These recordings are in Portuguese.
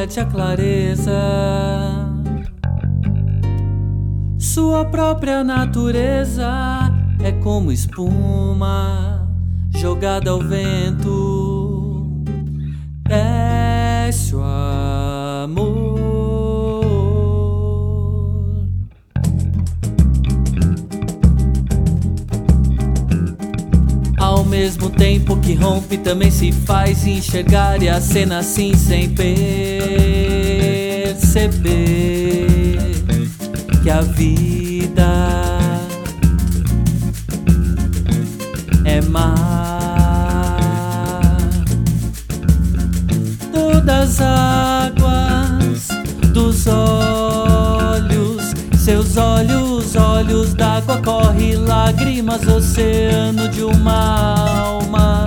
verte a clareza, sua própria natureza é como espuma jogada ao vento. Desce o amor. Ao mesmo tempo que rompe, também se faz enxergar, e a cena assim sem perceber que a vida é má. Todas as águas dos olhos, seus olhos, olhos d'água, corre lágrimas, oceano de uma alma.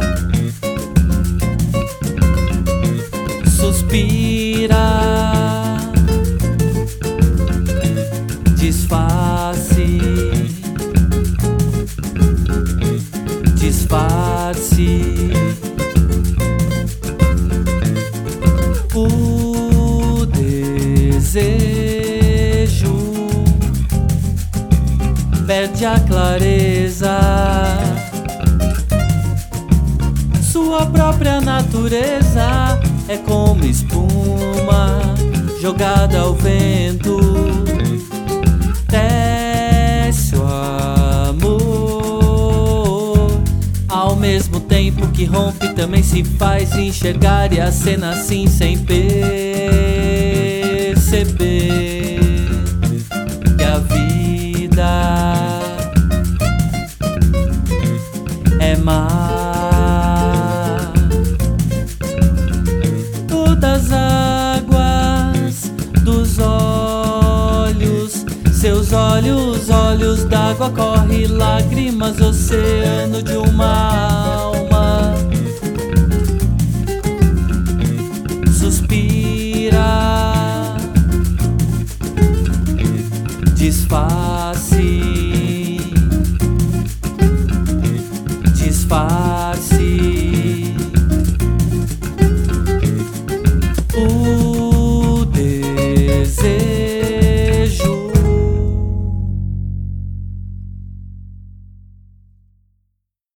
Suspira, disfarce, disfarce. O desejo perde a clareza, sua própria natureza é como espuma jogada ao vento. Desce o amor. Ao mesmo tempo que rompe, também se faz enxergar, e a cena assim sem perceber que a vida é má. Todas as águas dos olhos, seus olhos, olhos d'água, corre lágrimas, oceano de uma alma. Suspira, disfarce, disfarce.